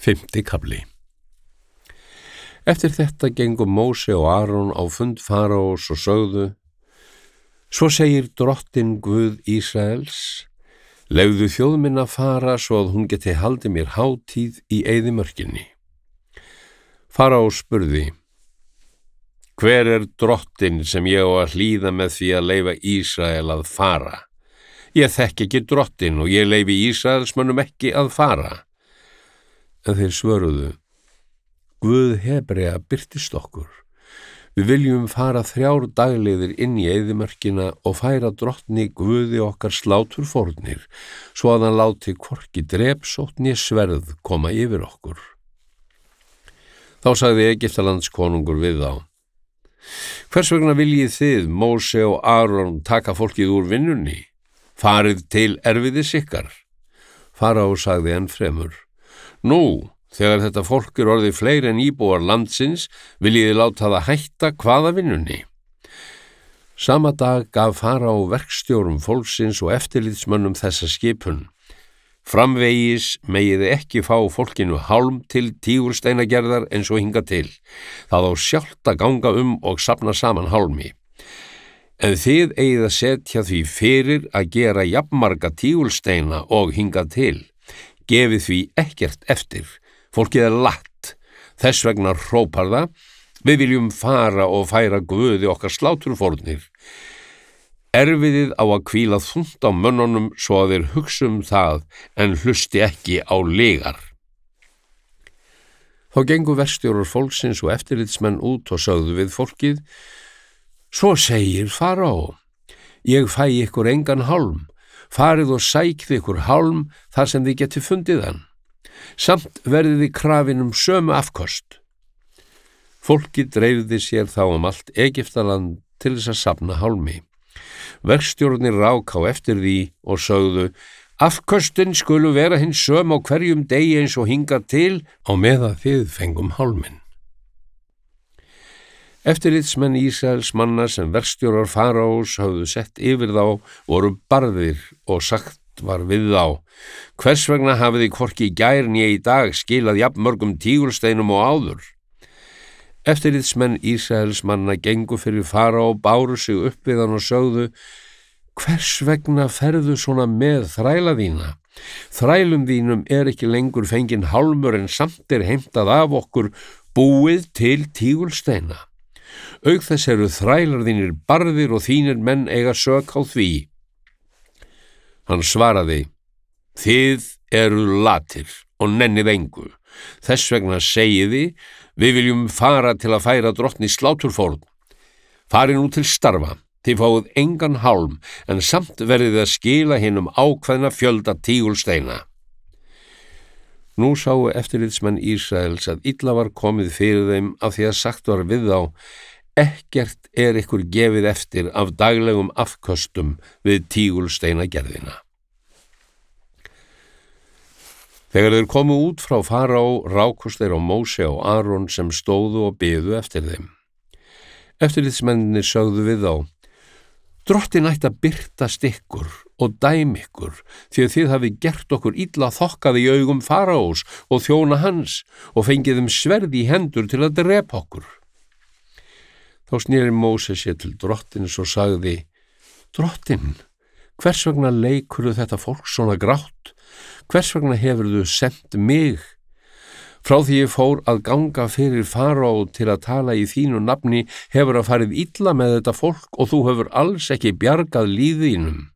Fimmti kafli. Eftir þetta gengu Móse og Aron á fund faraós og sögðu: Svo segir drottinn Guð Ísraels: Leyfðu þjóð minna fara svo að hún geti haldið mér hátíð í eyðimörkinni. Faraós spurði: Hver er drottinn sem ég á að hlýða með því að leyfa Ísrael að fara? Ég þekki ekki drottinn og ég leyfi Ísraelsmönnum ekki að fara. En þeir svöruðu: Guð Hebrea birtist okkur. Við viljum fara 3 dagleiðir inn í eyðimörkina og færa drottni Guði okkar sláturfórnir, svo að hann láti hvorki drepsótt né sverð koma yfir okkur. Þá sagði Egyptalands konungur við þá: Hvers vegna viljið þið, Móse og Aron, taka fólkið úr vinnunni? Farið til erfiðis ykkar. Faraó sagði enn fremur: Nú, þegar þetta fólk er orðið fleiri en íbúar landsins, viljið þið láta það hætta hvaða vinnunni. Sama dag gaf Faraó verkstjórum fólksins og eftirlitsmönnum þessa skipun: Framvegis megið þið ekki fá fólkinu hálm til tígulsteinagerðar eins og hingað til. Það á sjálft að ganga og safna saman hálmi. En þið eigið að setja því fyrir að gera jafnmarga tígulsteina og hingað til. Gefið því ekkert eftir. Fólkið er latt. Þess vegna hrópar það: Við viljum fara og færa Guði okkar sláturfórnir. Erfiðið á að hvíla þungt á mönnunum svo að þeir hugsa það en hlusti ekki á lygar. Þá gengu verkstjórar fólksins og eftirlitsmenn út og sögðu við fólkið: Svo segir Faraó: Ég fæ ykkur engan hálm. Farið og sækið ykkur hálm þar sem þið getið fundið hann. Samt verðið þið krafin sömu afköst. Fólkið dreifði sér þá allt Egyptaland til þess að safna hálmi. Verkstjórarnir rák á eftir því og sögðu: Afköstin skulu vera hins sömu á hverjum degi eins og hingað til á meðan þið fengum hálminn. Eftirlitsmenn Ísraels manna sem verkstjórar Faraós höfðu sett yfir þá voru barðir og sagt var við þá: Hvers vegna hafið þið hvorki í gær né í dag skilað jafnmörgum tígulsteinum og áður? Eftirlitsmenn Ísraels manna gengu fyrir Faraó, báru sig upp við hann og sögðu: Hvers vegna ferðu svona með þræla þína? Þrælum þínum er ekki lengur fenginn hálmur en samt er heimtað af okkur búið til tígulsteina. Auk þess eru þrælar þínir barðir og þínir menn eiga sök á því. Hann svaraði: Þið eru latir og nennið engu. Þess vegna segið þið: Við viljum fara til að færa drottni sláturfórn. Farið nú til starfa. Þið fáið engan hálm, en samt verðið að skila hinum ákveðna fjölda tígulsteina. Nú sáu eftirlitsmenn Ísraels að illa var komið fyrir þeim af því að sagt var við þá: Ekkert er ykkur gefið eftir af daglegum afköstum við tígulsteinagerðina. Þegar þeir komu út frá Faraó rákust þeir á Móse og Aron sem stóðu og biðu eftir þeim. Eftirlitsmennirnir sögðu við þá: Drottinn ætti að birtast ykkur og dæmi ykkur, því að þið hafi gert okkur illa þokkað í augum Faraós og þjóna hans og fengið sverð í hendur til að drepa okkur. Þá sneri Móse sér til drottins og sagði: Drottinn, hvers vegna leikurðu þetta fólk svona grátt? Hvers vegna hefurðu sent mig? Frá því ég fór að ganga fyrir Faraó til að tala í þínu nafni hefur að farið illa með þetta fólk og þú hefur alls ekki bjargað lífi þínum.